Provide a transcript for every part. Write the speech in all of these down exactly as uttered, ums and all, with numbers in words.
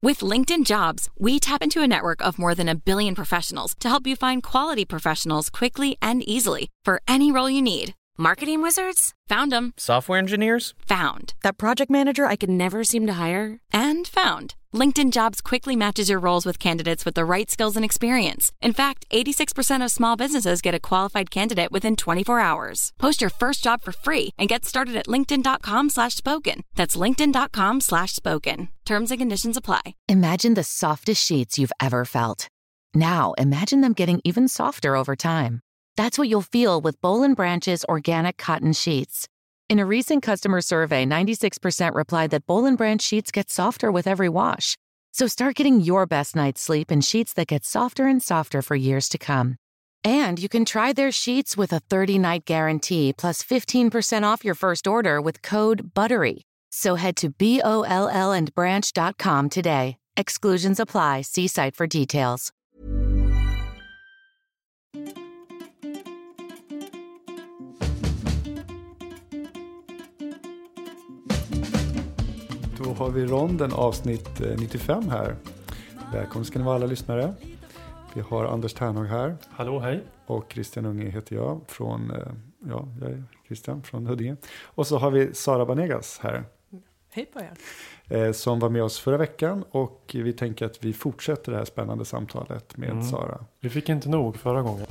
With LinkedIn Jobs, we tap into a network of more than a billion professionals to help you find quality professionals quickly and easily for any role you need. Marketing wizards? Found them. Software engineers? Found. That project manager I could never seem to hire? And found. LinkedIn Jobs quickly matches your roles with candidates with the right skills and experience. In fact, eighty-six percent of small businesses get a qualified candidate within twenty-four hours. Post your first job for free and get started at linkedin.com slash spoken. That's linkedin.com slash spoken. Terms and conditions apply. Imagine the softest sheets you've ever felt. Now, imagine them getting even softer over time. That's what you'll feel with Boll and Branch's organic cotton sheets. In a recent customer survey, ninety-six percent replied that Boll and Branch sheets get softer with every wash. So start getting your best night's sleep in sheets that get softer and softer for years to come. And you can try their sheets with a thirty-night guarantee plus fifteen percent off your first order with code BUTTERY. So head to B O L L and branch dot com today. Exclusions apply. See site for details. Då har vi ronden avsnitt nittiofem här. Välkomna ska ni vara alla lyssnare. Vi har Anders Ternhag här. Hallå, hej. Och Christian Unge heter jag från, ja, jag är Christian från Huddinge. Och så har vi Sara Banegas här. Hej på er. Som var med oss förra veckan och vi tänker att vi fortsätter det här spännande samtalet med mm. Sara. Vi fick inte nog förra gången.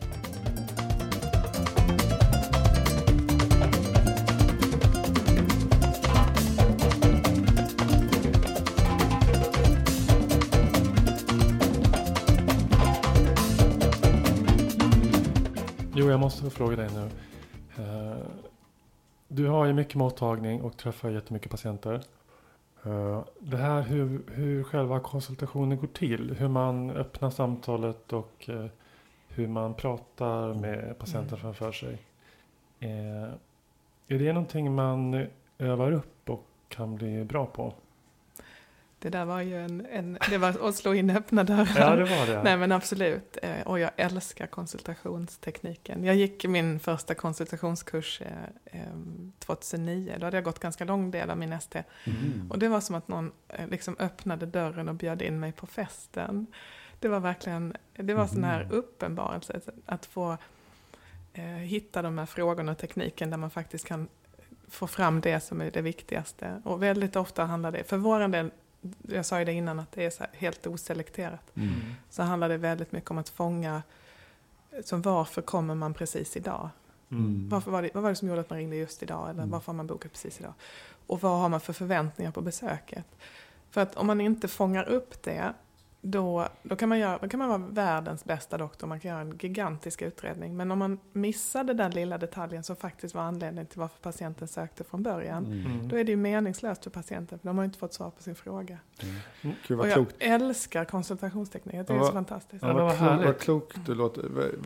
Jo, jag måste fråga dig nu. Du har ju mycket mottagning och träffar jättemycket patienter. Det här hur, hur själva konsultationen går till. Hur man öppnar samtalet och hur man pratar med patienten mm. framför sig. Är det någonting man övar upp och kan bli bra på? Det där var ju en, en det var att slå in öppna dörrar. Ja, det var det. Nej, men absolut. Och jag älskar konsultationstekniken. Jag gick min första konsultationskurs eh, tjugohundranio. Då hade jag gått ganska lång del av min S T. Mm. Och det var som att någon eh, liksom öppnade dörren och bjöd in mig på festen. Det var verkligen, det var mm. sån här uppenbarelse. Att få eh, hitta de här frågorna och tekniken där man faktiskt kan få fram det som är det viktigaste. Och väldigt ofta handlar det, för vår del, jag sa ju det innan att det är så helt oselekterat. Mm. Så handlar det väldigt mycket om att fånga, som varför kommer man precis idag? Mm. Varför var det, vad var det som gjorde att man ringde just idag? Eller mm. varför har man bokat precis idag? Och vad har man för förväntningar på besöket? För att om man inte fångar upp det, då, då, kan man göra, då kan man vara världens bästa doktor. Man kan göra en gigantisk utredning. Men om man missar den där lilla detaljen som faktiskt var anledningen till varför patienten sökte från början. Mm. Då är det ju meningslöst för patienten. För de har ju inte fått svar på sin fråga. Mm. Mm. Gud, vad och jag klokt. älskar konsultationsteknik. Det är ja, så fantastiskt. Ja, vad, vad, vad klokt det låter.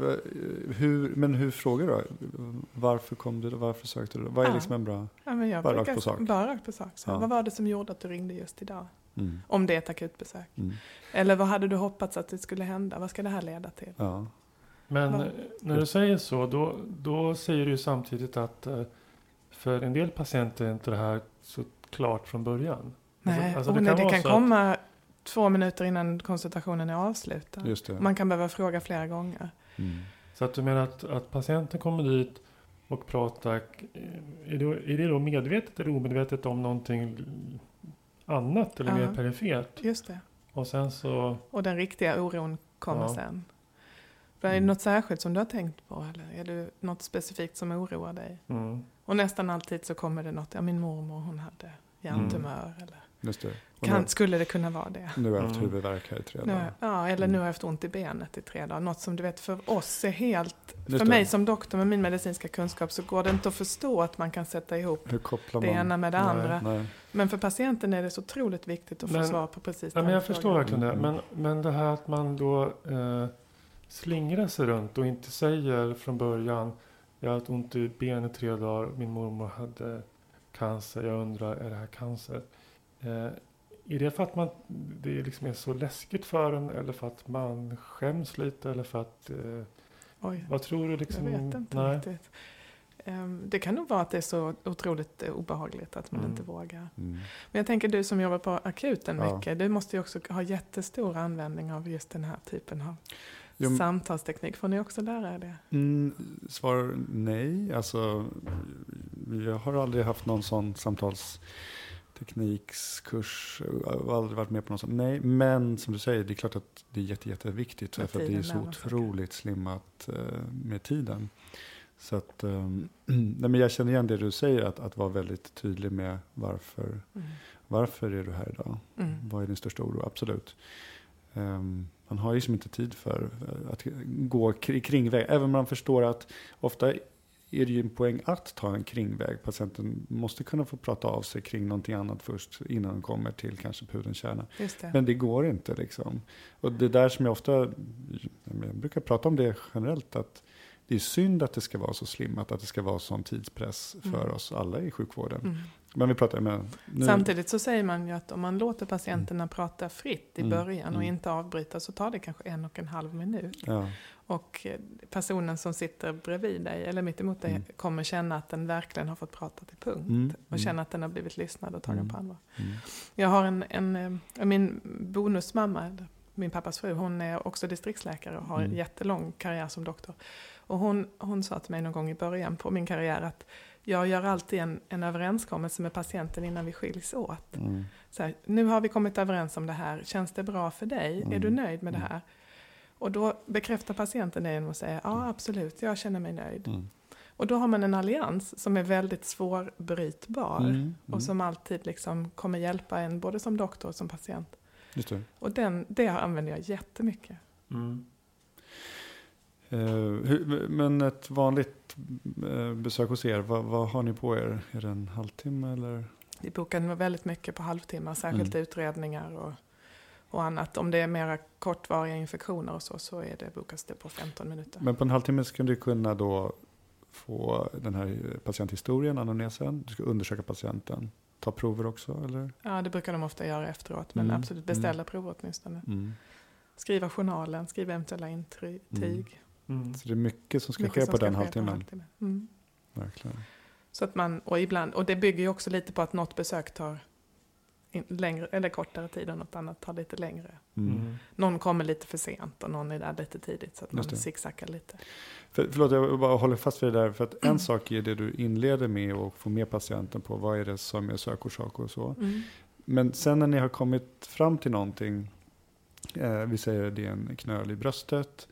Hur, men hur frågar du? Varför kom du? Varför sökte du? Vad är ja. liksom en bra? Ja, men jag bara rakt på sak. Bara rakt på sak. Så, ja. Vad var det som gjorde att du ringde just idag? Mm. Om det är ett akutbesök. Mm. Eller vad hade du hoppats att det skulle hända? Vad ska det här leda till? Ja. Men vad? När du säger så, då, då säger du ju samtidigt att för en del patienter är inte det här så klart från början. Nej, alltså, alltså det kan, nej, det kan komma att... två minuter innan konsultationen är avslutad. Just det. Man kan behöva fråga flera gånger. Mm. Så att du menar att, att patienten kommer dit och pratar, är det, är det då medvetet eller omedvetet om någonting annat eller ja, mer perifert? Just det. Och sen så... Och den riktiga oron kommer ja. sen. För är det något särskilt som du har tänkt på? Eller är det något specifikt som oroar dig? Mm. Och nästan alltid så kommer det något. Ja, min mormor, hon hade hjärntumör. Mm. Eller just det. Kan, nu, skulle det kunna vara det? Nu har jag haft mm. huvudvärk här i tre dagar. Nu, ja, eller mm. nu har jag haft ont i benet i tre dagar. Något som du vet för oss är helt... Just för det. mig som doktor med min medicinska kunskap så går det inte att förstå att man kan sätta ihop det ena med det nej, andra. Nej. Men för patienten är det så otroligt viktigt att men, få svar på precis ja, den men Jag frågan. förstår verkligen det. Men, men det här att man då eh, slingrar sig runt och inte säger från början jag har haft ont i benet i tre dagar. Min mormor hade cancer. Jag undrar, är det här cancer? Eh, Är det för att man, det liksom är så läskigt för en eller för att man skäms lite eller för att... Eh, Oj, vad tror du? Liksom, jag vet inte nej. riktigt. Um, det kan nog vara att det är så otroligt uh, obehagligt att man mm. inte vågar. Mm. Men jag tänker du som jobbar på akuten ja. mycket, du måste ju också ha jättestor användning av just den här typen av jo, samtalsteknik. Får ni också lära er det? Mm, svar nej. Alltså, jag har aldrig haft någon sån samtalsteknikskurs. Jag har aldrig varit med på någon sån. Nej, men som du säger, det är klart att det är jätte, jätteviktigt. För att det är så otroligt slimmat uh, med tiden. Så att, um, nej, men jag känner igen det du säger, att, att vara väldigt tydlig med varför, mm. varför är du här idag? Mm. Vad är din största oro? Absolut. Um, man har ju liksom inte tid för att gå kringväg. Även om man förstår att ofta är det ju en poäng att ta en kringväg. Patienten måste kunna få prata av sig kring någonting annat först innan de kommer till kanske pudelns kärna. Det. Men det går inte liksom. Och det där som jag ofta, jag brukar prata om det generellt, att det är synd att det ska vara så slimmat, att det ska vara sån tidspress för mm. oss alla i sjukvården. Mm. Men vi pratar med, nu. Samtidigt så säger man ju att om man låter patienterna mm. prata fritt i början mm. och inte avbryta, så tar det kanske en och en halv minut. Ja. Och personen som sitter bredvid dig eller mitt emot dig mm. kommer känna att den verkligen har fått prata till punkt. Mm. Och känna att den har blivit lyssnad och tagen mm. på allvar. Mm. Jag har en, en, min bonusmamma, min pappas fru, hon är också distriktsläkare och har mm. en jättelång karriär som doktor. Och hon, hon sa till mig någon gång i början på min karriär att jag gör alltid en, en överenskommelse med patienten innan vi skiljs åt. Mm. Så här, nu har vi kommit överens om det här. Känns det bra för dig? Mm. Är du nöjd med det här? Och då bekräftar patienten det genom att säga ja, absolut, jag känner mig nöjd. Mm. Och då har man en allians som är väldigt svårbrytbar. Mm. Mm. Och som alltid liksom kommer hjälpa en både som doktor och som patient. Just det. Och den, det använder jag jättemycket. Mm. Uh, hur, men ett vanligt uh, besök hos er, vad, vad har ni på er? Är det en halvtimme eller? Vi bokar väldigt mycket på halvtimmar, särskilt mm. utredningar och, och annat. Om det är mera kortvariga infektioner och så, så är det, bokas det på femton minuter. Men på en halvtimme ska du kunna då få den här patienthistorien, anamnesen. Du ska undersöka patienten. Ta prover också, eller? Ja, det brukar de ofta göra efteråt, men mm. absolut beställa mm. prover åtminstone. Mm. Skriva journalen, skriva eventuella intyg. Mm. Mm. Så det är mycket som ska mycket ske som på ska den halvtimmen. halvtimmen. Mm. Verkligen. Så att man, och ibland, och det bygger ju också lite på att något besök tar in, längre eller kortare tid och något annat tar lite längre. Mm. Mm. Någon kommer lite för sent och någon är där lite tidigt, så att man zigzaggar lite. För, förlåt, jag bara håller fast vid det där, för att en mm. sak är det du inleder med och få med patienten på, vad är det som är sökorsak och så. Mm. Men sen när ni har kommit fram till någonting, eh, vi säger att det är en knöl i bröstet,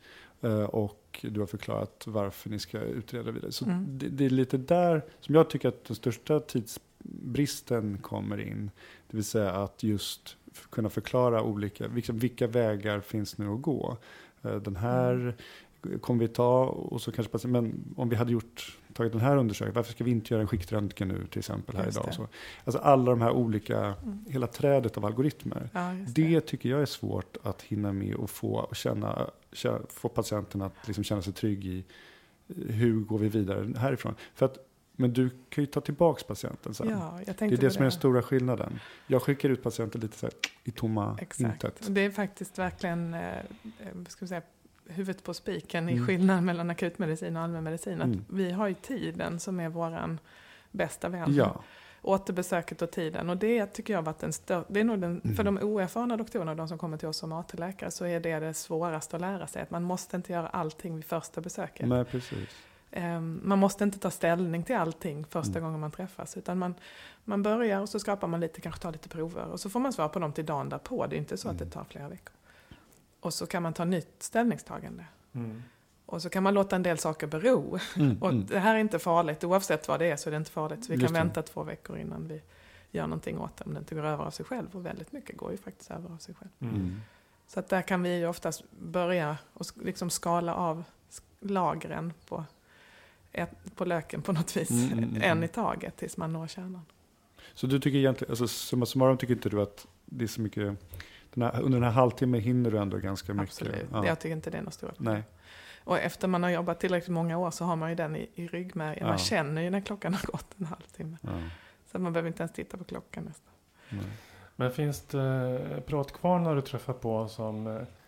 och du har förklarat varför ni ska utreda vidare. Så mm. det, det är lite där som jag tycker att den största tidsbristen kommer in. Det vill säga att just kunna förklara olika, vilka, vilka vägar finns nu att gå. Den här mm. kommer vi ta, och så kanske, men om vi hade gjort, tagit den här undersökningen, varför ska vi inte göra en skiktröntgen nu till exempel här just idag? Och så. Alltså alla de här olika, mm. hela trädet av algoritmer. Ja, det. det tycker jag är svårt att hinna med och få och känna, få patienten att liksom känna sig trygg i hur går vi vidare härifrån. För att, men du kan ju ta tillbaka patienten sen. Ja, jag det är det som är den stora skillnaden. Jag skickar ut patienten lite så här i tomma Exakt. intet. Det är faktiskt verkligen eh, ska vi säga, huvudet på spiken mm. i skillnaden mellan akutmedicin och allmänmedicin. Att mm. vi har ju tiden som är våran bästa vän. Ja. Återbesöket och tiden. Och det tycker jag har varit en större... Det är nog den, mm. för de oerfarna doktorerna, de som kommer till oss som A T-läkare, så är det det svåraste att lära sig. Att man måste inte göra allting vid första besöket. Nej, precis. Um, man måste inte ta ställning till allting första mm. gången man träffas. Utan man, man börjar och så skapar man lite, kanske tar lite prover. Och så får man svara på dem till dagen därpå. Det är inte så mm. att det tar flera veckor. Och så kan man ta nytt ställningstagande. Mm. Och så kan man låta en del saker bero. Mm, och mm. det här är inte farligt. Oavsett vad det är så är det inte farligt. Så vi Just kan det. vänta två veckor innan vi gör någonting åt det. Om det inte går över av sig själv. Och väldigt mycket går ju faktiskt över av sig själv. Mm. Så att där kan vi ju oftast börja och liksom skala av lagren på, ett, på löken på något vis. Mm, mm, mm. En i taget tills man når kärnan. Så du tycker egentligen, alltså summa summarum tycker inte du att det är så mycket... Den här, under den här halvtimmen hinner du ändå ganska mycket. Absolut, ja. Jag tycker inte det är något stort. Nej. Och efter man har jobbat tillräckligt många år så har man ju den i, i ryggmärgen. Ja. Man känner ju när klockan har gått en halvtimme. Ja. Så man behöver inte ens titta på klockan nästan. Nej. Men finns det pratkvarnar du träffar på som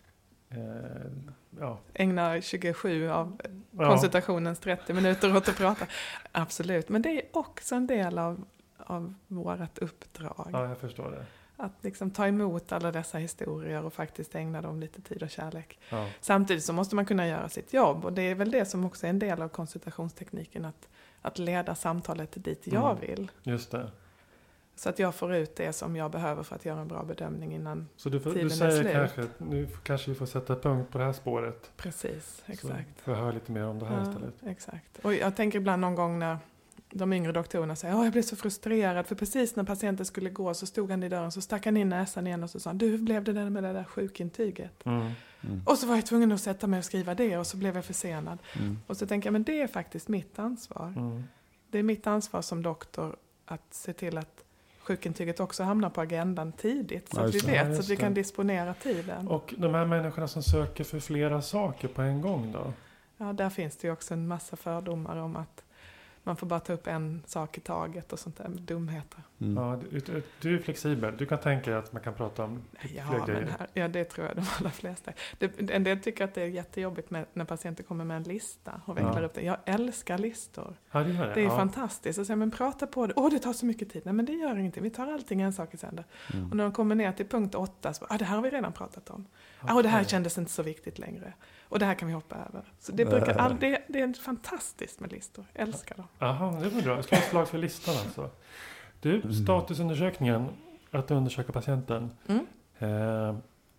eh, ja. Ägnar tjugosju av ja. konsultationens trettio minuter åt att prata. Absolut, men det är också en del av, av vårt uppdrag. Ja, jag förstår det. Att liksom ta emot alla dessa historier och faktiskt ägna dem lite tid och kärlek. Ja. Samtidigt så måste man kunna göra sitt jobb. Och det är väl det som också är en del av konsultationstekniken. Att, att leda samtalet dit jag Mm. vill. Just det. Så att jag får ut det som jag behöver för att göra en bra bedömning innan Så du, får, tiden du är säger slut. kanske att nu kanske vi får sätta punkt på det här spåret. Precis, exakt. Så får jag höra lite mer om det här Ja, istället. exakt. Och jag tänker ibland någon gång när de yngre doktorerna säger att jag blev så frustrerad för precis när patienten skulle gå så stod han i dörren så stack han in näsan igen och så sa han, du, hur blev det där med det där sjukintyget? Mm. Mm. Och så var jag tvungen att sätta mig och skriva det och så blev jag försenad. Mm. Och så tänker jag, men det är faktiskt mitt ansvar. Mm. Det är mitt ansvar som doktor att se till att sjukintyget också hamnar på agendan tidigt. Så Ja, att vi just det. vet, Ja, så just att vi det. kan disponera tiden. Och de här människorna som söker för flera saker på en gång då? Ja, där finns det ju också en massa fördomar om att man får bara ta upp en sak i taget och sånt där med dumheter. Mm. Ja, du, du, du är flexibel. Du kan tänka dig att man kan prata om fler Ja, men grejer. här, ja, det tror jag de allra flesta. Det, en del tycker att det är jättejobbigt med, när patienter kommer med en lista och vecklar Ja. upp det. Jag älskar listor. Ja, det gör det. Det är ja. fantastiskt. Och säga, men prata på det. Åh, det tar så mycket tid. Nej, men det gör ingenting. Vi tar allting en sak i sänder. Mm. Och när de kommer ner till punkt åtta så ah, det här har vi redan pratat om. Okay. Ah, och det här kändes inte så viktigt längre. Och det här kan vi hoppa över. Så det, brukar, all, det, det är fantastiskt med listor. Jag älskar dem. Jaha, det var bra. Jag ska ha ett slag för listan alltså. Du, statusundersökningen, att undersöka patienten. Mm. Eh,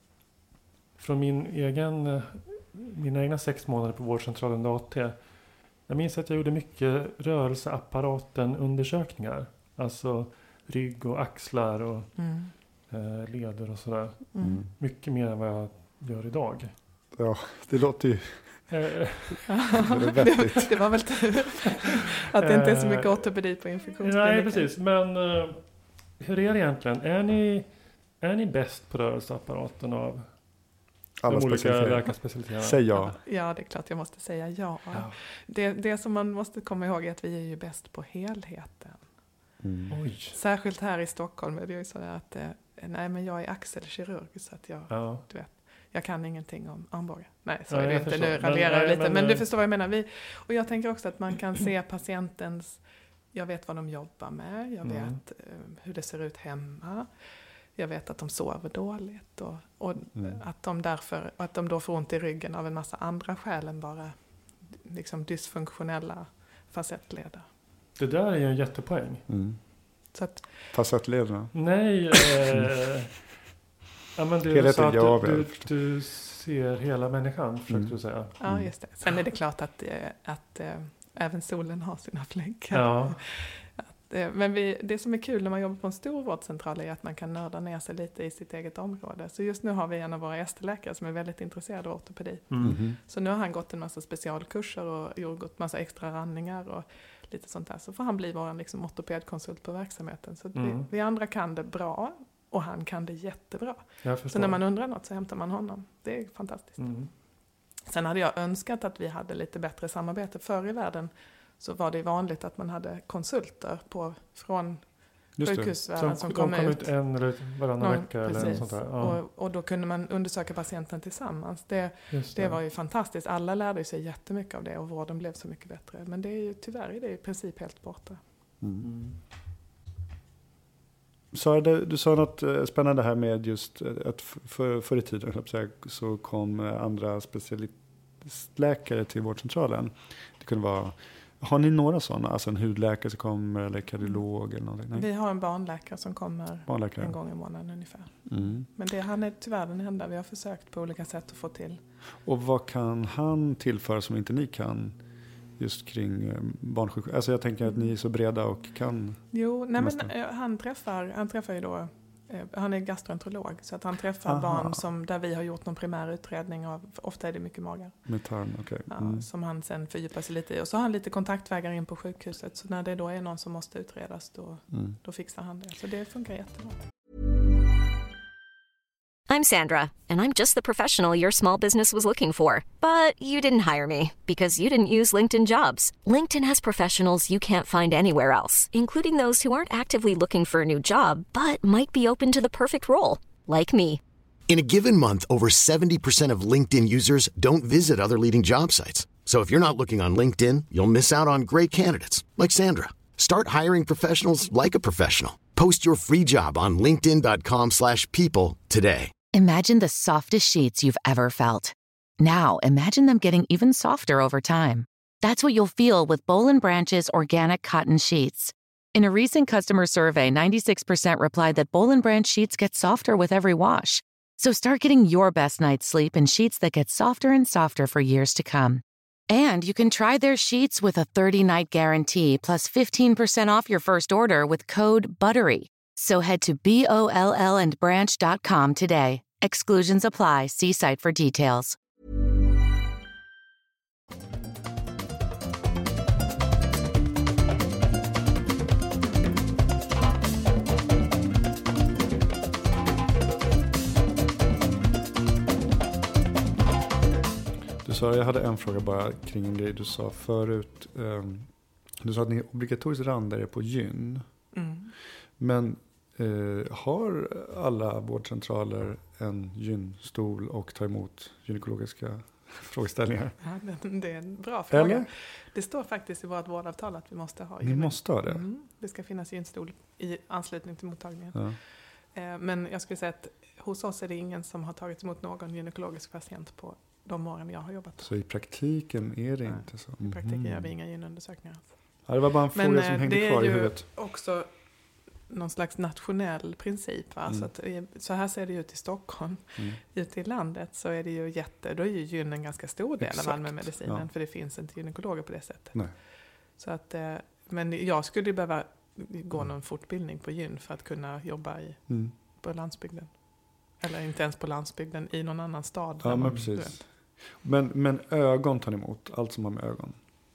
från min egen, eh, mina egna sex månader på vårdcentralen A T. Jag minns att jag gjorde mycket rörelseapparaten-undersökningar. Alltså rygg och axlar och Mm. eh, leder och sådär. Mm. Mycket mer än vad jag gör idag. Ja, det låter ju... Eh, är det, vettigt. det var väl tur att det inte är så mycket ortopedi på infektionskliniken. Nej, precis. Men eh, hur är det egentligen? Är ni, är ni bäst på rörelseapparaten av Alla de olika specialiteter. läkarspecialiteterna? Säg ja. Ja, det är klart jag måste säga ja. Ja. Det, det som man måste komma ihåg är att vi är ju bäst på helheten. Mm. Oj. Särskilt här i Stockholm är det ju så att eh, nej, men jag är axelkirurg så att jag, Ja. du vet, jag kan ingenting om armbågar. Nej, så Ja, är det jag inte. förstår. Nu Men- raljerar jag nej, lite. men, Men, eh, du förstår vad jag menar. Vi, och jag tänker också att man kan se patientens, jag vet vad de jobbar med, jag Mm. vet eh, hur det ser ut hemma. Jag vet att de sover dåligt och, och Mm. att de därför, att de då får ont i ryggen av en massa andra skäl än bara liksom dysfunktionella facettleder. Det där är ju en jättepoäng. Mm. Så att, Facettledarna. Nej. Eh, ja, men du Helheten, sa att ja, du, väl, du, förstås. du ser hela människan, försökte Mm. du säga. ja, Mm. just det. Sen är det klart att, eh, att eh, även solen har sina fläckar. Ja. Eh, Men vi, det som är kul när man jobbar på en stor vårdcentral är att man kan nörda ner sig lite i sitt eget område. Så just nu har vi en av våra S T-läkare som är väldigt intresserad av ortopedi. Mm. Mhm. Så nu har han gått en massa specialkurser och gjort gått massa extra randningar och lite sånt där. Så får han bli vår liksom, ortopedkonsult på verksamheten. Så Mm. vi, vi andra kan det bra och han kan det jättebra. Jag förstår. Så när man undrar något så hämtar man honom. Det är fantastiskt. Mm. Sen hade jag önskat att vi hade lite bättre samarbete. Förr i världen så var det vanligt att man hade konsulter på, från Just det. sjukhusvärlden som, Som, kom de kom ut. ut en eller varannan Någon- vecka eller precis. sånt där. Ja, Och, och då kunde man undersöka patienten tillsammans. Det, just det var ju fantastiskt. Alla lärde sig jättemycket av det och vården blev så mycket bättre. Men det är ju, tyvärr är det i princip helt borta. Mm. Mm. Sara, du, du sa något eh, spännande här med just eh, att f- för, förr i tiden höll jag på att säga, så kom eh, andra specialistläkare till vårdcentralen. Det kunde vara, har ni några sådana? Alltså en hudläkare som kommer eller kardiolog eller någonting? Nej? Vi har en barnläkare som kommer Barnläkare? en gång i månaden ungefär. Mm. Men det, han är tyvärr den enda vi har försökt på olika sätt att få till. Och vad kan han tillföra som inte ni kan just kring eh, barnsjukhus? Alltså jag tänker att ni är så breda och kan. Jo, nej men Nästan. eh, han träffar, han träffar ju då, eh, han är gastroenterolog så att han träffar Aha. barn som, där vi har gjort någon primär utredning av, ofta är det mycket magar, Med tarm, okej. ja, Mm. som han sen fördjupar sig lite i. Och så har han lite kontaktvägar in på sjukhuset så när det då är någon som måste utredas då, Mm. då fixar han det. Så det funkar jättebra. I'm Sandra, and I'm just the professional your small business was looking for. But you didn't hire me because you didn't use LinkedIn Jobs. LinkedIn has professionals you can't find anywhere else, including those who aren't actively looking for a new job, but might be open to the perfect role, like me. In a given month, over seventy percent of LinkedIn users don't visit other leading job sites. So if you're not looking on LinkedIn, you'll miss out on great candidates like Sandra. Start hiring professionals like a professional. Post your free job on linkedin dot com slash people today. Imagine the softest sheets you've ever felt. Now imagine them getting even softer over time. That's what you'll feel with Boll and Branch's organic cotton sheets. In a recent customer survey, ninety-six percent replied that Boll and Branch sheets get softer with every wash. So start getting your best night's sleep in sheets that get softer and softer for years to come. And you can try their sheets with a thirty-night guarantee plus fifteen percent off your first order with code BUTTERY. So head to B O L L and branch dot com today. Exclusions apply. See site for details. Du sa, jag hade en fråga bara kring en grej du sa förut. Um, du sa att ni är obligatoriskt randare på gyn. Mm. Men uh, har alla vårdcentraler en gynstol och tar emot gynekologiska frågeställningar? Ja, det, det är en bra fråga. Eller? Det står faktiskt i vårt vårdavtal att vi måste ha. Ni måste ha det? Mm, det ska finnas gynstol i anslutning till mottagningen. Ja. Uh, men jag skulle säga att hos oss är det ingen som har tagit emot någon gynekologisk patient på de åren jag har jobbat. Så i praktiken är det Nej, inte så? I praktiken mm. gör vi inga gynundersökningar. Ja, det var bara en fråga Men, som hängde kvar i huvudet. Det är ju också någon slags nationell princip. Va? Mm. Så, att, så här ser det ut i Stockholm. Mm. Ute i landet så är det ju jätte... Då är ju gyn en ganska stor del Exakt. Av allmänmedicinen. Ja. För det finns inte gynekologer på det sättet. Nej. Så att, men jag skulle ju behöva gå någon fortbildning på gyn för att kunna jobba i, mm. på landsbygden. Eller inte ens på landsbygden, i någon annan stad. Ja, men precis. Men, men ögon tar ni emot? Allt som har med ögon?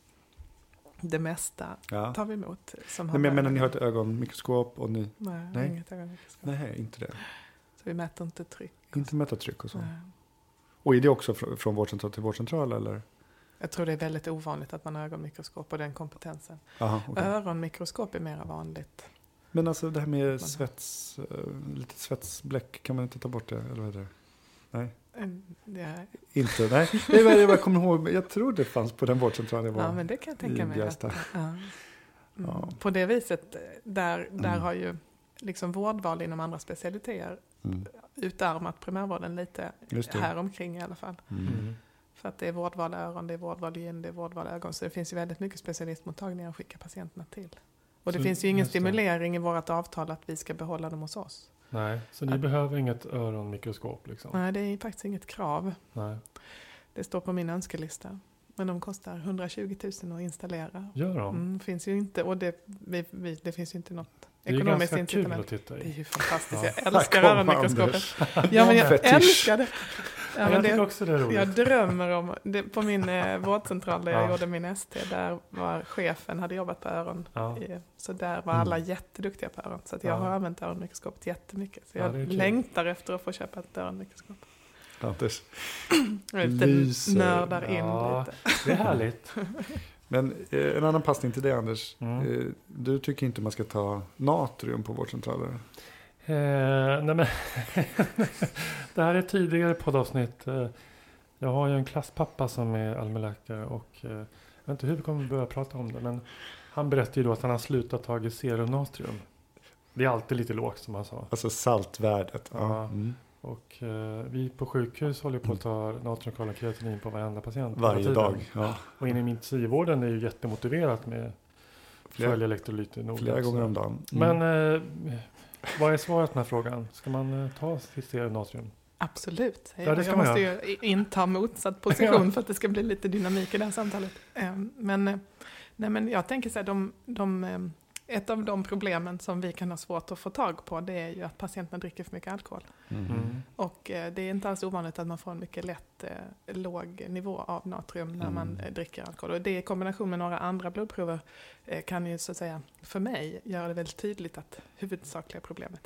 Det mesta ja. tar vi emot. Som Nej, men menar ni har ett ögonmikroskop? Och ni... Nej, Nej, inget ögonmikroskop. Nej, inte det. Så vi mäter inte tryck. Inte mäta tryck och så. Nej. Och är det också från, från vårdcentral till vårdcentral, eller? Jag tror det är väldigt ovanligt att man har ögonmikroskop och den kompetensen. Aha, okay. Öronmikroskop är mer vanligt. Men alltså det här med svets, uh, lite svetsbläck, kan man inte ta bort det? Eller vad är det? Nej. Ja. Inte, nej. Det var det jag kommer ihåg. Jag tror det fanns på den vårdcentralen. Ja, men det kan jag tänka mig. Att, ja. Mm. Ja. På det viset, där, där mm. har ju liksom vårdval inom andra specialiteter mm. utarmat primärvården lite här omkring i alla fall. Mm. För att det är vårdval öron, det är vårdval gyn, det är vårdval ögon. Så det finns ju väldigt mycket specialistmottagningar att skicka patienterna till. Och det så, finns ju ingen stimulering i vårt avtal att vi ska behålla dem hos oss. Nej, så ni att, behöver inget öronmikroskop liksom? Nej, det är faktiskt inget krav. Nej. Det står på min önskelista. Men de kostar hundratjugo tusen att installera. Gör de? Mm, finns ju inte, och det, vi, vi, det finns ju inte något det ekonomiskt incitament. Det är ganska kul att titta i. Det är ju fantastiskt. Ja. Jag älskar öronmikroskopet. Ja, men jag älskar det. Ja, ja, jag det, också det är roligt. Jag drömmer om, det, på min eh, vårdcentral där jag ja. gjorde min S T, där var chefen, hade jobbat på öron. Ja. I, så där var alla mm. jätteduktiga på öron. Så att jag ja. har använt öronmikroskopet jättemycket. Så jag ja, längtar efter att få köpa ett öronmikroskop. Anders lite nördar in ja, lite. Det är härligt. Men eh, en annan passning till det, Anders. Mm. Eh, du tycker inte man ska ta natrium på vårdcentraler? Eh, nej men det här är tidigare poddavsnitt. Eh, jag har ju en klasspappa som är allmänläkare och eh, jag vet inte hur vi kommer börja prata om det, men han berättade ju då att han har slutat ta serum-natrium. Det är alltid lite lågt som han sa. Alltså saltvärdet. Ja. Mm. Och eh, vi på sjukhus håller på att ta natrium och kreatinin på varenda patient. Varje dag. Ja. Och inom intensivvården är ju jättemotiverat med följa elektrolyter noga. Flera gånger om dagen. Mm. Men eh, vad är svaret på den här frågan? Ska man eh, ta sitt serum-natrium? Absolut. Ja, det ska jag man måste göra. ju inta motsatt position för att det ska bli lite dynamik i det här samtalet. Men, nej, men jag tänker så här, de, de, ett av de problemen som vi kan ha svårt att få tag på, det är ju att patienterna dricker för mycket alkohol. Mm. Mm. Och det är inte alls ovanligt att man får en mycket lätt eh, låg nivå av natrium när mm. man eh, dricker alkohol. Och det i kombination med några andra blodprover eh, kan ju så att säga, för mig, göra det väldigt tydligt att huvudsakliga problemet är alkohol.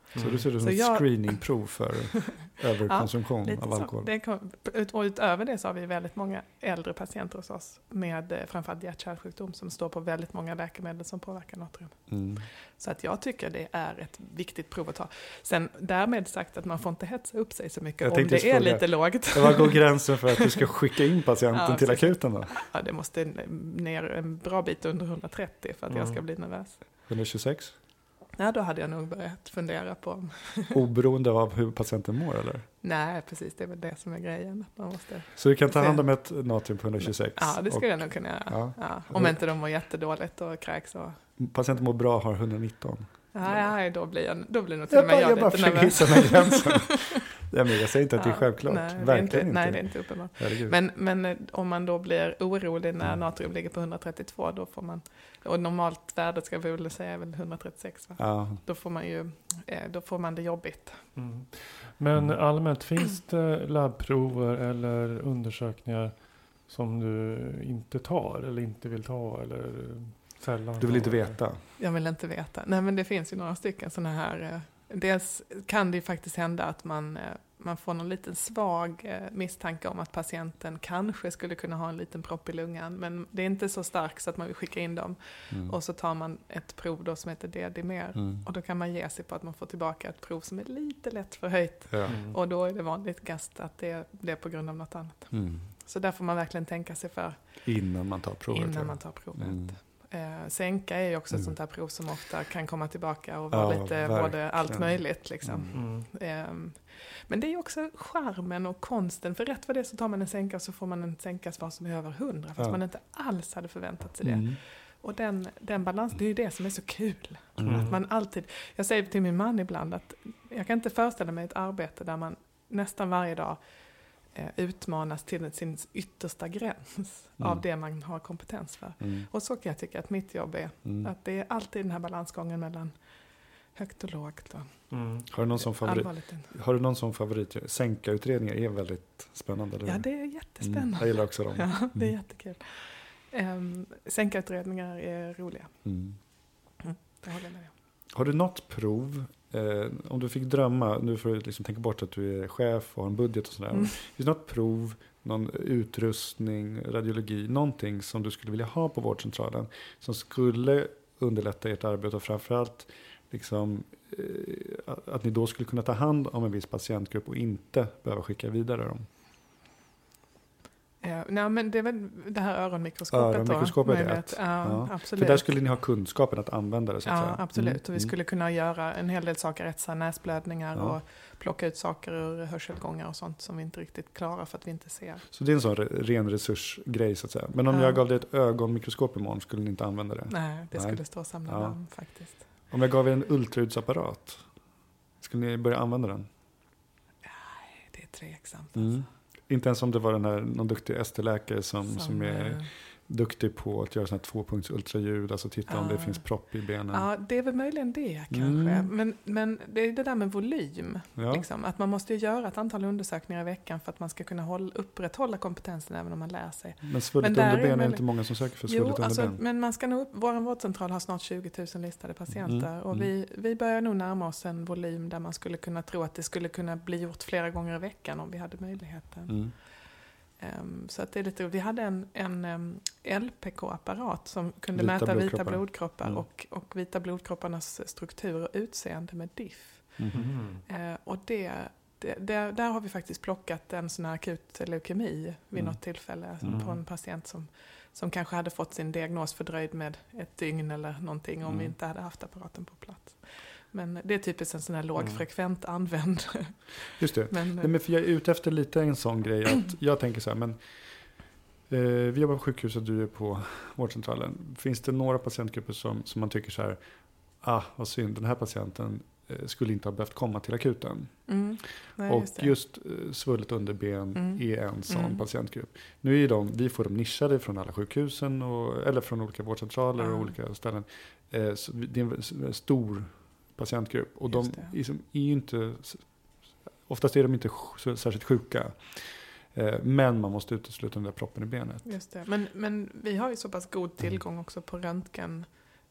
Mm. Så du ser det som ett jag... screeningprov för överkonsumtion ja, av alkohol? Det kom, och utöver det så har vi väldigt många äldre patienter hos oss med framförallt hjärt-kärlsjukdom som står på väldigt många läkemedel som påverkar natrium. Mm. Så att jag tycker det är ett viktigt prov att ta. Sen därmed sagt att man får inte hetsa upp sig så mycket jag om det är fråga, lite lågt. Vad går gränsen för att du ska skicka in patienten ja, till akuten då? Ja, det måste ner en bra bit under hundratrettio för att mm. jag ska bli nervös. hundratjugosex? Ja, då hade jag nog börjat fundera på. Oberoende av hur patienten mår, eller? Nej, precis. Det är väl det som är grejen. Man måste så du kan ta hand om ett natrium på hundratjugosex? Ja, det skulle och, jag nog kunna göra. Ja. Ja. Om inte de mår jättedåligt och kräks. Och... Patienten mår bra har hundranitton? Ja, ja, då blir jag, då blir nog till och med jag, jag lite nervös. Jag bara försöker hitta den gränsen. Ja, men jag säger inte att det är självklart. Nej, Verkligen inte, inte. Nej, det är inte uppenbart. Men, men om man då blir orolig när mm. natrium ligger på hundratrettiotvå, då får man, och normalt värdet ska vi väl säga är väl hundratrettiosex, va? Ja. Då får man ju, då får man det jobbigt. Mm. Men allmänt, finns det labbprover eller undersökningar som du inte tar eller inte vill ta eller sällan? Du vill inte veta? Jag vill inte veta. Nej, men det finns ju några stycken sådana här. Dels kan det ju faktiskt hända att man, man får någon liten svag misstanke om att patienten kanske skulle kunna ha en liten propp i lungan. Men det är inte så starkt så att man vill skicka in dem. Mm. Och så tar man ett prov då som heter D D-mer. Mm. Och då kan man ge sig på att man får tillbaka ett prov som är lite lätt förhöjt. Ja. Mm. Och då är det vanligast att det, det är på grund av något annat. Mm. Så där får man verkligen tänka sig för. Innan man tar provet. Innan man tar provet. Mm. Eh, sänka är ju också ett mm. sånt här prov som ofta kan komma tillbaka och vara ja, lite verkligen. Både allt möjligt liksom. Mm. Eh, men det är ju också charmen och konsten, för rätt vad det så tar man en sänka och så får man en sänka svar som är över hundra fast ja. Man inte alls hade förväntat sig det. Mm. Och den, den balans, det är ju det som är så kul. Mm. Att man alltid, jag säger till min man ibland att jag kan inte föreställa mig ett arbete där man nästan varje dag utmanas till sin yttersta gräns mm. av det man har kompetens för. Mm. Och så kan jag tycka att mitt jobb är. Mm. Att det är alltid den här balansgången mellan högt och lågt. Och mm. Har du någon som favorit? Har du någon som favorit? Sänka-utredningar är väldigt spännande. Eller? Ja, det är jättespännande. Mm. Jag gillar också dem. Ja, det är mm. jättekul. Um, Sänka-utredningar är roliga. Mm. Mm, det håller jag med om. Har du något prov? Eh, om du fick drömma, nu får du liksom tänka bort att du är chef och har en budget och sådär. Mm. Finns det något prov, någon utrustning, radiologi, någonting som du skulle vilja ha på vårdcentralen som skulle underlätta ert arbete och framförallt liksom, eh, att ni då skulle kunna ta hand om en viss patientgrupp och inte behöva skicka vidare dem? Ja, nej, men det är väl det här öronmikroskopet. Öronmikroskopet är ett. Ja, ja. Absolut. För där skulle ni ha kunskapen att använda det. Så att ja, säga. absolut. Mm. Och vi skulle kunna göra en hel del saker, rätsa näsblödningar ja. Och plocka ut saker ur hörselgångar och sånt som vi inte riktigt klarar för att vi inte ser. Så det är en sån ren resursgrej så att säga. Men om ja. Jag gav dig ett ögonmikroskop imorgon skulle ni inte använda det? Nej, det Nej. Skulle stå och samla ja. Namn faktiskt. Om jag gav er en ultraljudsapparat, skulle ni börja använda den? Nej, det är tveksamt mm. alltså. Inte ens om det var den här, någon duktig S T-läkare som, som, som är äh... duktig på att göra sådana här tvåpunkts ultraljud, alltså titta uh. om det finns propp i benen. Ja, det är väl möjligen det kanske. Mm. Men, men det är det där med volym. Ja. Liksom. Att man måste göra ett antal undersökningar i veckan för att man ska kunna hålla, upprätthålla kompetensen även om man lär sig. Men svullet underben är, är väl... inte många som söker för svullet alltså, underben. Men man ska nog, vår vårdcentral har snart tjugo tusen listade patienter. Mm. Och mm. Vi, vi börjar nog närma oss en volym där man skulle kunna tro att det skulle kunna bli gjort flera gånger i veckan om vi hade möjligheten. Mm. Um, så att det är lite, vi hade en, en um, L P K-apparat som kunde vita mäta blodkroppar. vita blodkroppar mm. och, och vita blodkropparnas struktur och utseende med D I F. Mm. Uh, och det, det, det, där har vi faktiskt plockat en sån här akut leukemi vid mm. något tillfälle mm. på en patient som, som kanske hade fått sin diagnos fördröjd med ett dygn eller någonting om mm. vi inte hade haft apparaten på plats. Men det är typiskt en sån här lågfrekvent mm. använd. Just det. Men, Nej, men för jag är ute efter lite en sån grej. Att jag tänker så här, men eh, vi jobbar på sjukhuset, du är på vårdcentralen. Finns det några patientgrupper som, som man tycker så här, ah vad synd, den här patienten eh, skulle inte ha behövt komma till akuten. Mm. Nej, och just, just eh, svullet underben mm. är en sån mm. patientgrupp. Nu är ju de, vi får dem nischade från alla sjukhusen och, eller från olika vårdcentraler mm. och olika ställen. Eh, så det är en stor patientgrupp. Och de liksom är ju inte, oftast är de inte särskilt sjuka. Eh, men man måste utesluta den där proppen i benet. Just det. Men, men vi har ju så pass god tillgång också på röntgen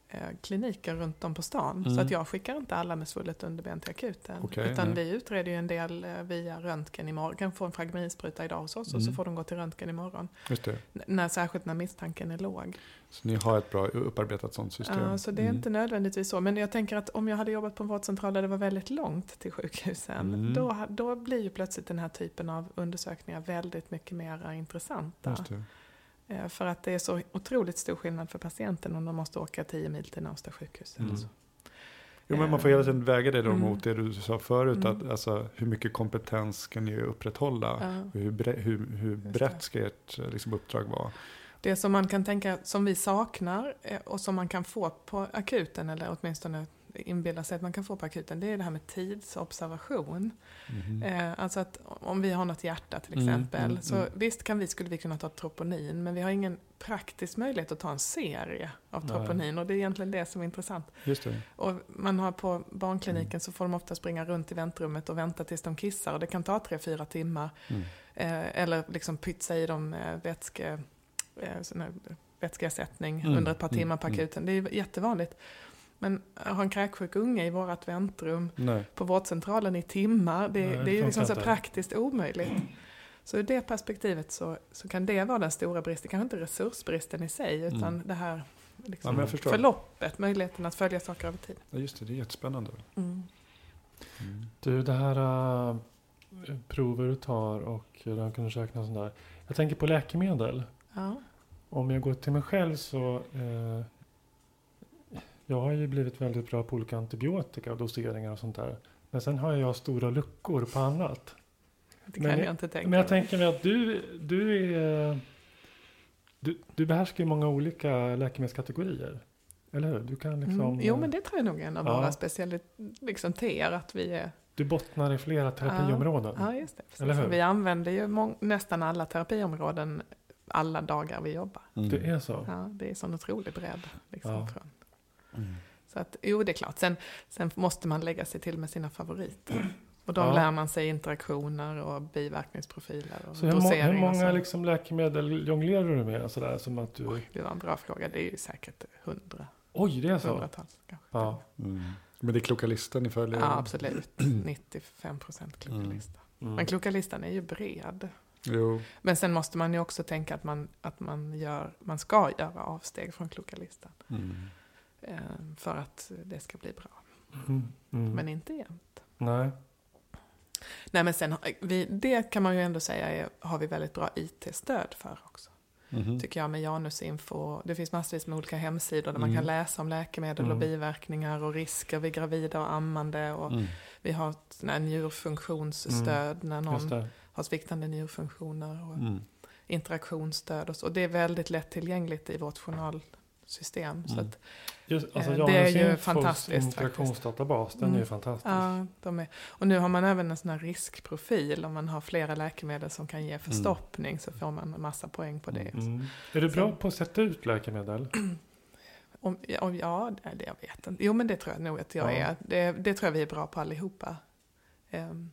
eh, kliniker runt om på stan. Mm. Så att jag skickar inte alla med svullet underben till akuten. Okay, utan nej. vi utreder ju en del eh, via röntgen imorgon. Kan få en fragmerispruta idag hos oss mm. och så får de gå till röntgen imorgon. Just det. N- när, särskilt när misstanken är låg. Så ni har ett bra upparbetat sånt system? Ja, så det är mm. inte nödvändigtvis så. Men jag tänker att om jag hade jobbat på en vårdcentral där det var väldigt långt till sjukhusen. Mm. Då, då blir ju plötsligt den här typen av undersökningar väldigt mycket mer intressanta. Just det. För att det är så otroligt stor skillnad för patienten om de måste åka tio mil till närmsta sjukhus. Mm. Alltså. Jo, men man får hela tiden väga det då Mm. mot det du sa förut. Mm. Att, alltså, hur mycket kompetens ska ni upprätthålla? Ja. Hur, bre- hur, hur brett ska ert liksom, uppdrag vara? Det som man kan tänka, som vi saknar och som man kan få på akuten, eller åtminstone inbilla sig att man kan få på akuten, det är det här med tidsobservation. Mm. Eh, alltså att om vi har något hjärta till Mm, exempel, mm, så mm. visst kan vi, skulle vi kunna ta troponin, men vi har ingen praktisk möjlighet att ta en serie av troponin. Nej. Och det är egentligen det som är intressant. Just det. Och man har på barnkliniken mm. så får de ofta springa runt i väntrummet och vänta tills de kissar, och det kan ta tre, fyra timmar. Mm. Eh, eller liksom pytsa i dem eh, vätske, eh, sån här vätskeersättning mm. under ett par timmar på akuten. Det är jättevanligt. Men har en kräksjuk unge i vårt väntrum Nej. på vårdcentralen i timmar, det, Nej, det är ju liksom så inte. praktiskt omöjligt. Så i det perspektivet så, så kan det vara den stora bristen. Kanske inte resursbristen i sig, utan mm. det här liksom ja, förloppet, möjligheten att följa saker över tid. Ja, just det, det är jättespännande. Mm. Mm. Du, det här uh, prover du tar och röntgenundersökningar och sånt där. Jag tänker på läkemedel. Ja. Om jag går till mig själv så... Uh, jag har ju blivit väldigt bra på olika antibiotika och doseringar och sånt där. Men sen har jag stora luckor på annat. Det kan men, jag inte tänka Men jag tänker mig att du, du är... Du, du behärskar ju många olika läkemedelskategorier. Eller hur? Du kan liksom... Mm, jo, men det tror jag nog är en av ja. våra specialiteter, liksom teer, att vi är... Du bottnar i flera terapiområden. Ja, ja just det. Precis. Eller hur? Vi använder ju må- nästan alla terapiområden alla dagar vi jobbar. Mm. Det är så? Ja, det är sån otrolig bredd. Liksom, ja. från. Mm. Så att, jo, det är klart. Sen, sen måste man lägga sig till med sina favoriter. Och de ja. lär man sig interaktioner och biverkningsprofiler och så hur, må- hur många så. liksom läkemedel jonglerar du med? Sådär, som att du... Oj, det var en bra fråga. Det är ju säkert hundra. Oj, det är så? Hundratals kanske. Ja. Mm. Men det är kloka listan ni följer? Ja, absolut. nittiofem procent kloka Mm. lista. Mm. Men kloka listan är ju bred. Jo. Men sen måste man ju också tänka att man, att man, gör, man ska göra avsteg från kloka listan. Mm. Eh, för att det ska bli bra. Mm. Mm. Men inte jämt. Nej. Nej, men sen, vi, det kan man ju ändå säga är, har vi väldigt bra I T-stöd för också. Mm. Tycker jag, med Janusinfo. Det finns massvis med olika hemsidor där Mm. man kan läsa om läkemedel Mm. och biverkningar och risker vid gravida och ammande. Och Mm. vi har sån här njurfunktionsstöd Mm. när Just någon det. har sviktande njurfunktioner. Och Mm. interaktionsstöd och så. Och det är väldigt lättillgängligt i vårt journalsystem. Så Mm. att, Just, alltså, Eh, det är ju Janusinfos fantastiskt interaktionsdatabas, den Mm. är ju fantastisk. ja, de är, och nu har man även en sån här riskprofil. Om man har flera läkemedel som kan ge förstoppning så får man en massa poäng på det. Mm. Är du bra Så- på att sätta ut läkemedel? Om, ja, ja, det, det jag vet inte. Jo, men det tror jag nog att jag Ja. är. Det, det tror jag vi är bra på allihopa. Um,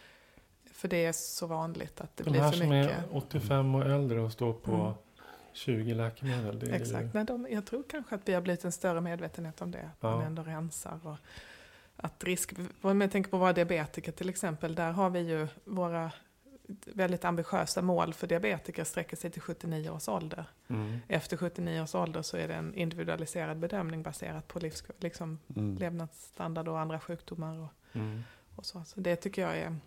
för det är så vanligt att det De blir här för som mycket. är åttiofem och äldre och står på Mm. tjugo läkemedel. Det är Exakt. Ju... Nej, de, jag tror kanske att vi har blivit en större medvetenhet om det. Att Ja. man ändå rensar. Och att risk, om jag tänker på våra diabetiker till exempel. Där har vi ju våra väldigt ambitiösa mål för diabetiker sträcker sig till sjuttionio års ålder. Mm. Efter sjuttionio års ålder så är det en individualiserad bedömning baserat på livs, liksom, Mm. levnadsstandard och andra sjukdomar. Och, Mm. och så. Så det tycker jag är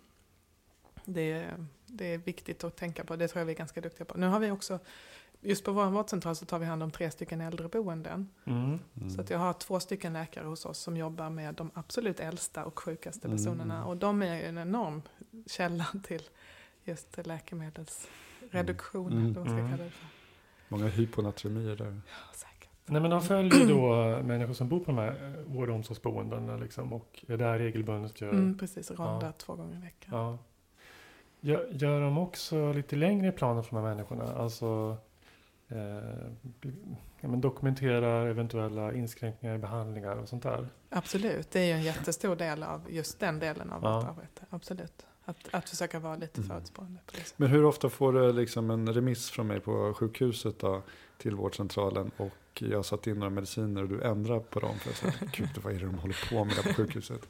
det, är det är viktigt att tänka på. Det tror jag vi är ganska duktiga på. Nu har vi också, just på vår vårdcentral så tar vi hand om tre stycken äldreboenden. Mm. Mm. Så att jag har två stycken läkare hos oss som jobbar med de absolut äldsta och sjukaste Mm. personerna. Och de är ju en enorm källa till just läkemedelsreduktion. Mm. Eller vad man ska Mm. kalla det för. Många hyponatremier där. Ja, säkert. Nej, men de följer då människor som bor på de här eh, vård- och omsorgsboendena liksom, och är där regelbundet. Gör, Mm, precis, ronda Ja. två gånger i veckan. ja. gör, gör de också lite längre planer för de här människorna? Alltså eh, ja, men dokumenterar eventuella inskränkningar i behandlingar och sånt där? Absolut, det är ju en jättestor del av just den delen av Ja. vårt arbete. Absolut. Att, att försöka vara lite förutspående på det. Men hur ofta får du liksom en remiss från mig på sjukhuset då, till vårdcentralen, och jag har satt in några mediciner och du ändrar på dem för att säga, gud, vad är det de håller på med där på sjukhuset?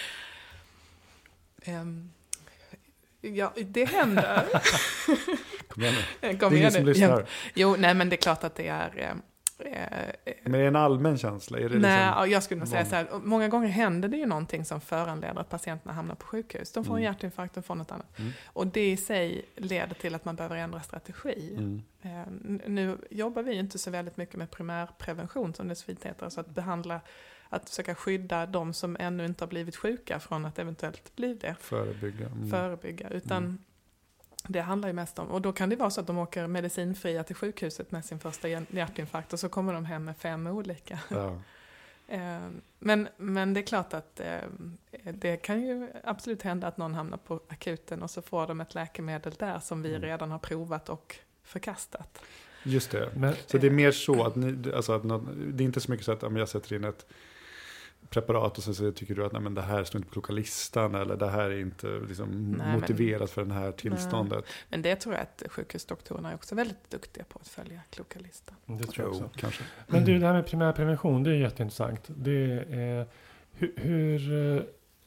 Um, ja, det händer. Kom igen nu. Kom det är ingen som lyssnar. Ja. Jo, nej, men det är klart att det är... Men är det en allmän känsla? Är det nej, liksom jag skulle nog säga så här, många gånger händer det ju någonting som föranleder att patienterna hamnar på sjukhus. De får Mm. en hjärtinfarkt, de får något annat. Mm. Och det i sig leder till att man behöver ändra strategi. Mm. Eh, nu jobbar vi inte så väldigt mycket med primärprevention, som det så fint heter, alltså att behandla, att försöka skydda de som ännu inte har blivit sjuka från att eventuellt bli det. Förebygga. Mm. Förebygga, utan Mm. det handlar ju mest om, och då kan det vara så att de åker medicinfria till sjukhuset med sin första hjärtinfarkt och så kommer de hem med fem olika. Ja. men, men det är klart att det kan ju absolut hända att någon hamnar på akuten och så får de ett läkemedel där som vi redan har provat och förkastat. Just det. Men, så det är mer så att, ni, alltså att någon, det är inte så mycket så att om jag sätter in ett preparat och så, så tycker du att nej, men det här står inte på kloka listan eller det här är inte liksom nej, motiverat men, för det här tillståndet. Nej. Men det tror jag att sjukhusdoktorerna är också väldigt duktiga på att följa kloka listan. Det tror jag också. Jo, kanske. Men du, det här med primärprevention, det är jätteintressant. Det är, hur hur,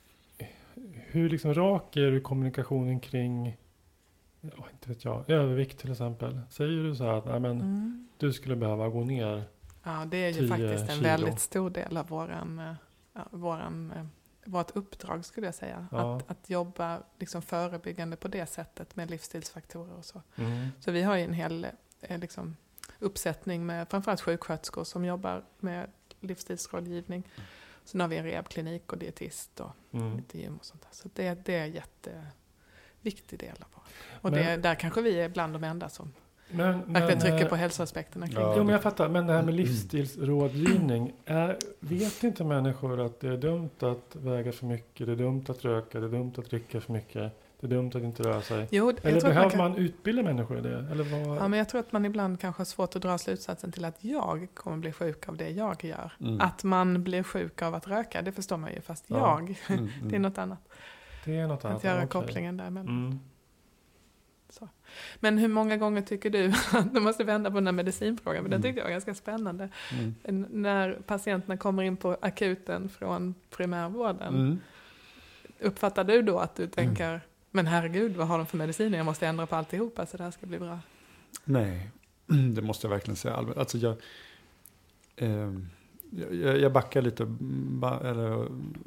hur liksom rak är du kommunikationen kring, ja, inte vet jag, övervikt till exempel? Säger du så här att nej, men, mm. du skulle behöva gå ner? Ja, det är ju faktiskt en kilo. väldigt stor del av våran, ja, våran, vårt uppdrag skulle jag säga. Ja. Att, att jobba liksom förebyggande på det sättet med livsstilsfaktorer och så. Mm. Så vi har ju en hel liksom, uppsättning med framförallt sjuksköterskor som jobbar med livsstilsrådgivning. Sen har vi en rehabklinik och dietist och mm. lite gym och sånt där. Så det, det är en jätteviktig del av vårt. Och Men, det, där kanske vi är bland de enda som men, verkligen men, trycker på hälsoaspekterna kring ja. det. Jo, men jag fattar. Men det här med livsstilsrådgivning. Är, vet inte människor att det är dumt att väga för mycket? Det är dumt att röka? Det är dumt att dricka för mycket? Det är dumt att inte röra sig? Jo, Eller behöver man, kan... man utbilda människor i det? Eller vad... Ja, men jag tror att man ibland kanske har svårt att dra slutsatsen till att jag kommer bli sjuk av det jag gör. Mm. Att man blir sjuk av att röka, det förstår man ju. Fast Ja. jag, Mm, mm. det är något annat. Det är något annat. Att göra okay. kopplingen däremellan. Mm. Så. Men hur många gånger tycker du att du måste vända på den här medicinfrågan? Men Mm. den tyckte jag var ganska spännande. Mm. N- när patienterna kommer in på akuten från primärvården. Mm. Uppfattar du då att du tänker, mm. men herregud, vad har de för mediciner? Jag måste ändra på alltihopa så det här ska bli bra. Nej, det måste jag verkligen säga. Alltså jag, eh, jag, jag backar lite, ba, eller,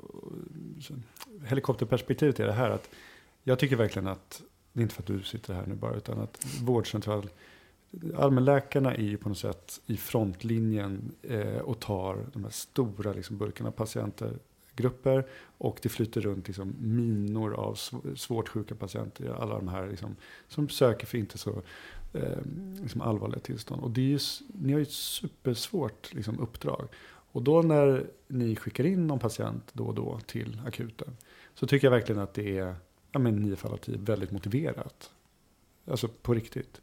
helikopterperspektivet är det här att jag tycker verkligen att, det är inte för att du sitter här nu bara, utan att vårdcentral, allmänläkarna är ju på något sätt i frontlinjen eh, och tar de här stora liksom, burkarna patienter, grupper, och det flyter runt liksom, minor av sv- svårt sjuka patienter, alla de här liksom, som söker för inte så eh, liksom allvarliga tillstånd. Och det är ju, ni har ju ett supersvårt liksom, uppdrag. Och då när ni skickar in någon patient då och då till akuten, så tycker jag verkligen att det är, ja, men nio fall av tio väldigt motiverat. Alltså på riktigt.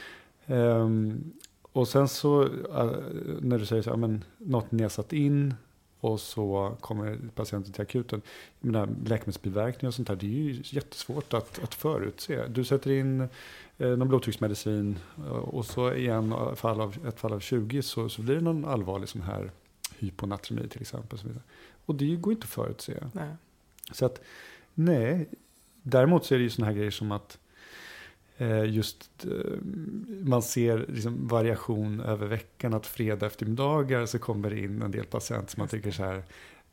Um, och sen så uh, när du säger så, ja, men något ni har satt in och så kommer patienten till akuten. Jag menar, läkemedelsbiverkningar och sånt här, det är ju jättesvårt att, att förutse. Du sätter in eh, någon blodtrycksmedicin och så i en fall av, ett fall av tjugo så, så blir det någon allvarlig sån här hyponatremi till exempel. Så vidare. Och det går inte att förutse. Nej. Så att, nej. Däremot så är det ju såna här grejer som att eh, just eh, man ser liksom variation över veckan, att fredag eftermiddagar så kommer det in en del patienter som man tycker så här,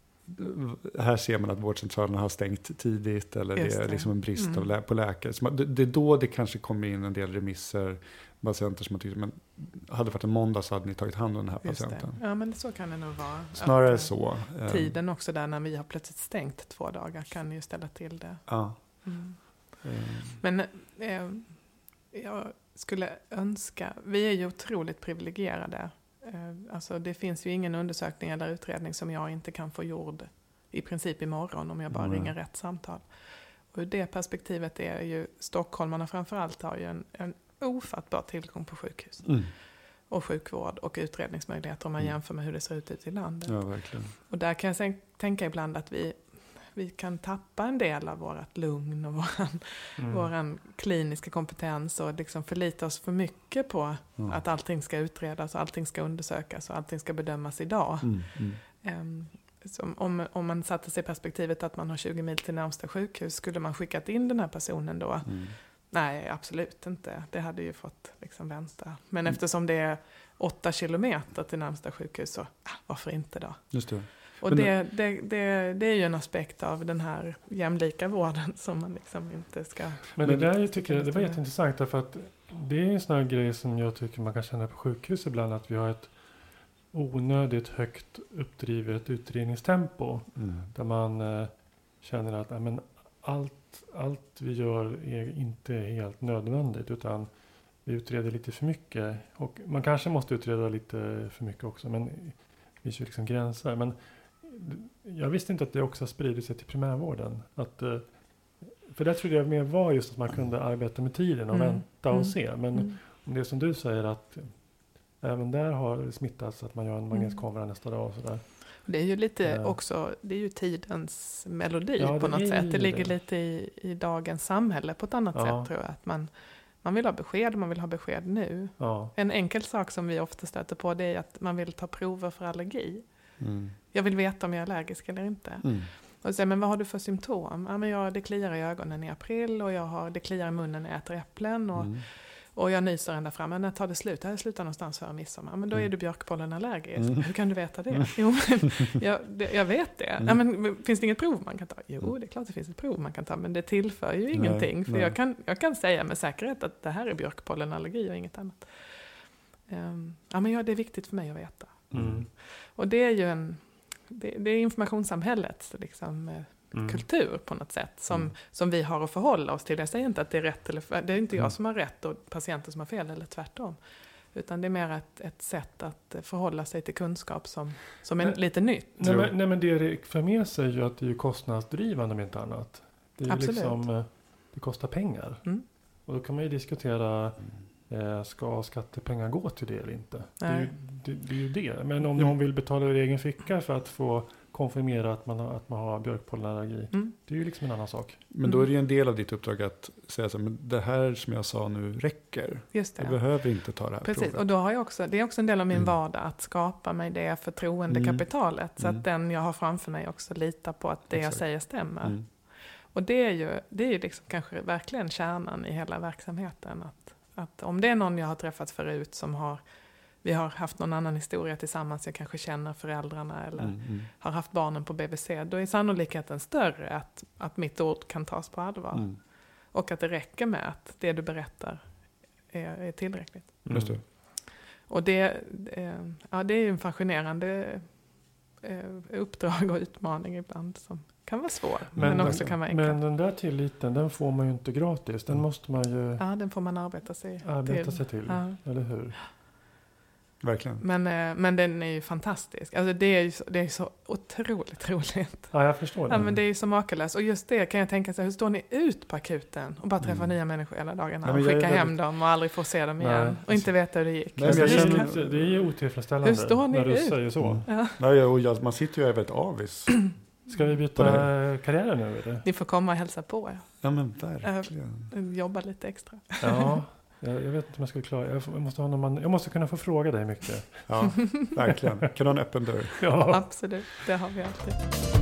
här ser man att vårdcentralerna har stängt tidigt eller det är liksom en brist mm. av lä- på läkare. Så man, det, det är då det kanske kommer in en del remisser, patienter som man tycker, men hade det varit en måndag så hade ni tagit hand om den här Just patienten. det. Ja, men så kan det nog vara. Snarare att, så. Tiden också där när vi har plötsligt stängt två dagar kan ju ställa till det. Ja. Mm. Mm. Men eh, jag skulle önska, vi är ju otroligt privilegierade. Eh, alltså det finns ju ingen undersökning eller utredning som jag inte kan få gjord i princip imorgon om jag bara mm. ringer rätt samtal. Och ur det perspektivet är ju stockholmarna framförallt har ju en, en ofattbar tillgång på sjukhus. Mm. Och sjukvård och utredningsmöjligheter om man mm. jämför med hur det ser ut ute i landet. Ja, verkligen. Och där kan jag sen tänka ibland att vi, vi kan tappa en del av vårt lugn och våran, mm. våran kliniska kompetens och liksom förlita oss för mycket på mm. att allting ska utredas och allting ska undersökas och allting ska bedömas idag. Mm. Mm. Um, som om, om man satte sig i perspektivet att man har tjugo mil till närmsta sjukhus, skulle man skickat in den här personen då? Mm. Nej, absolut inte. Det hade ju fått liksom vänta. Men mm. eftersom det är åtta kilometer till närmsta sjukhus, så ah, varför inte då? Just det. Och det, det, det, det är ju en aspekt av den här jämlika vården som man liksom inte ska... Men det där jag tycker det var jätteintressant, därför att det är en sån här grej som jag tycker man kan känna på sjukhus ibland, att vi har ett onödigt högt uppdrivet utredningstempo. Mm. Där man eh, känner att ja, men allt, allt vi gör är inte helt nödvändigt, utan vi utreder lite för mycket. Och man kanske måste utreda lite för mycket också, men vi kör liksom gränser. Men jag visste inte att det också sprider sig till primärvården. Att, eh, för där trodde jag mer var just att man kunde arbeta med tiden och mm. vänta och mm. se. Men mm. om det är som du säger, att även där har det smittats, att man gör en magnetkamera mm. nästa dag och sådär. Det är ju lite ja. också, det är ju tidens melodi ja, på något sätt. Det ligger det. lite i, i dagens samhälle på ett annat ja. sätt, tror jag. Att man, man vill ha besked, man vill ha besked nu. Ja. En enkel sak som vi ofta stöter på, det är att man vill ta prover för allergi. Mm. Jag vill veta om jag är allergisk eller inte. Mm. Och säger, men vad har du för symptom? Ja, men jag, det kliar i ögonen i april och jag har, det kliar i munnen när jag äter äpplen och mm. Och jag nyser ända fram. Men när tar det slut? Det slutar någonstans före midsommar. Men då är du björkpollenallergisk. Mm. Hur kan du veta det? Mm. Jo, men jag, det, jag vet det. Mm. Ja, men finns det inget prov man kan ta? Jo, det är klart det finns ett prov man kan ta. Men det tillför ju ingenting. Nej, för nej. Jag, kan, jag kan säga med säkerhet att det här är björkpollenallergi och inget annat. Um, ja, men ja, det är viktigt för mig att veta. Mm. Och det är ju en... Det, det är informationssamhället liksom... Mm. kultur på något sätt som, mm. som vi har att förhålla oss till. Jag säger inte att det är rätt eller fel. Det är inte jag mm. som har rätt och patienten som har fel eller tvärtom. Utan det är mer ett, ett sätt att förhålla sig till kunskap som, som är men, lite nytt. Nej men, nej men det för med sig ju att det är kostnadsdrivande om inte annat. Det är ju Absolut. liksom, det kostar pengar. Mm. Och då kan man ju diskutera, eh, ska skattepengar gå till det eller inte? Det är, ju, det, det är ju det. Men om någon vill betala ur egen ficka för att få konfirmera att man har, att man har björkpollenallergi. Mm. Det är ju liksom en annan sak. Men då är det ju en del av ditt uppdrag att säga så, men det här som jag sa nu räcker. Just det. Jag behöver inte ta det här Precis, provet. och då har jag också, det är också en del av min mm. vardag att skapa mig det förtroendekapitalet. Mm. Så att den jag har framför mig också litar på att det Exakt. jag säger stämmer. Mm. Och det är ju, det är ju liksom kanske verkligen kärnan i hela verksamheten. Att, att om det är någon jag har träffat förut som har vi har haft någon annan historia tillsammans, jag kanske känner föräldrarna eller mm, mm. har haft barnen på B V C, då är sannolikheten större att, att mitt ord kan tas på allvar. Mm. Och att det räcker med att det du berättar är, är tillräckligt. Mm. Just det. Och det, ja, det är ju en fascinerande uppdrag och utmaning ibland som kan vara svår, men, men också kan vara enkel. Men den där tilliten, den får man ju inte gratis. Den måste man ju... Ja, den får man arbeta sig arbeta till. Sig till ja. Eller hur? Verkligen. Men, men den är ju fantastisk. Alltså det är ju så, det är så otroligt roligt. Ja, jag förstår det. Ja, men det är ju så makalöst. Och just det kan jag tänka sig, hur står ni ut på akuten och bara träffa mm. nya människor hela dagarna ja, och skicka hem väldigt... dem och aldrig få se dem Nej. igen och inte veta hur det gick. Nej, men jag känner inte, det är ju otillfredsställande hur står ni när du ut? säger så. Mm. Ja. Nej, och jag, man sitter ju över ett avis. Ska vi byta karriär nu? Eller? Ni får komma och hälsa på. Ja, ja men verkligen. Uh, jobba lite extra. Ja. Jag, jag vet inte om jag skulle klara. Jag, jag, måste ha någon man, jag måste kunna få fråga dig mycket. Ja, verkligen. Kan du ha en öppen dörr? Ja. Absolut, det har vi alltid.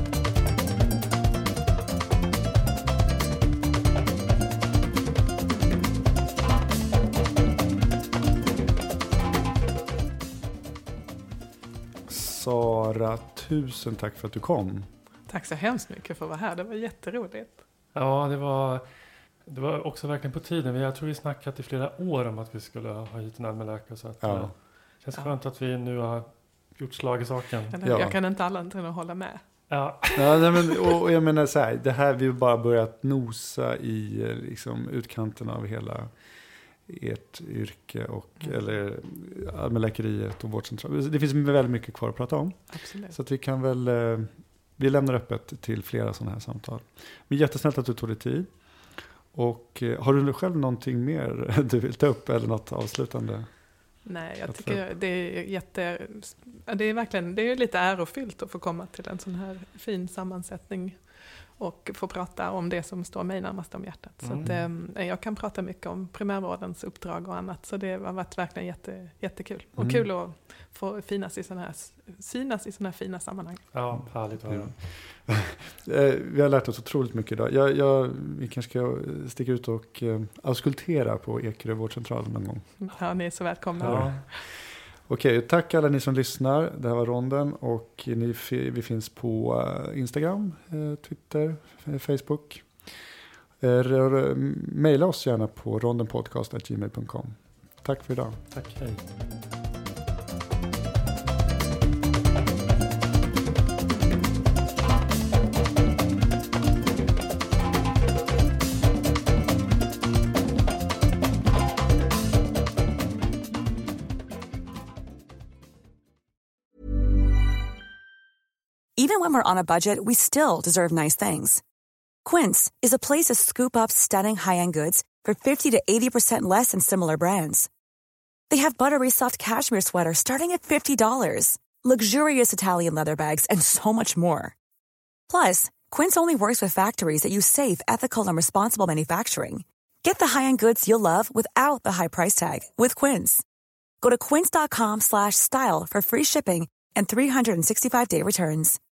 Sara, tusen tack för att du kom. Tack så hemskt mycket för att vara här. Det var jätteroligt. Ja, det var... Det var också verkligen på tiden. Jag tror vi snackat i flera år om att vi skulle ha hit en allmänläkare. Så att, ja. Det känns ja. skönt att vi nu har gjort slag i saken. Ja. Jag kan inte alla inte hålla med. Ja. Ja, nej, men, och, och jag menar så här, det här vi har bara börjat nosa i liksom, utkanten av hela ert yrke och mm. eller allmänläkeriet och vårdcentral. Det finns väldigt mycket kvar att prata om. Absolut. Så att vi kan väl vi lämnar öppet till flera sådana här samtal. Men jättesnällt att du tog dig tid. Och har du själv någonting mer du vill ta upp eller något avslutande? Nej, jag tycker det är jätte... Det är verkligen, det är lite ärofyllt att få komma till en sån här fin sammansättning och få prata om det som står mig närmast om hjärtat. Mm. Så att, eh, jag kan prata mycket om primärvårdens uppdrag och annat, så det har varit verkligen jätte, jättekul. Och mm. kul att få finas i såna här, synas i sådana här fina sammanhang. Ja, härligt att höra. Vi har lärt oss otroligt mycket idag. Jag, jag, vi kanske ska sticka ut och uh, auskultera på Ekerö vårdcentral någon gång. Ja, ni är så välkomna. Ja. Okej, tack alla ni som lyssnar. Det här var Ronden och ni, vi finns på Instagram, Twitter, Facebook. Maila oss gärna på rondenpodcast at gmail dot com. Tack för idag. Tack, hej. Even when we're on a budget, we still deserve nice things. Quince is a place to scoop up stunning high-end goods for fifty to eighty percent less than similar brands. They have buttery soft cashmere sweaters starting at fifty dollars, luxurious Italian leather bags, and so much more. Plus, Quince only works with factories that use safe, ethical, and responsible manufacturing. Get the high-end goods you'll love without the high price tag with Quince. Go to quince dot com slash style for free shipping and three sixty-five day returns.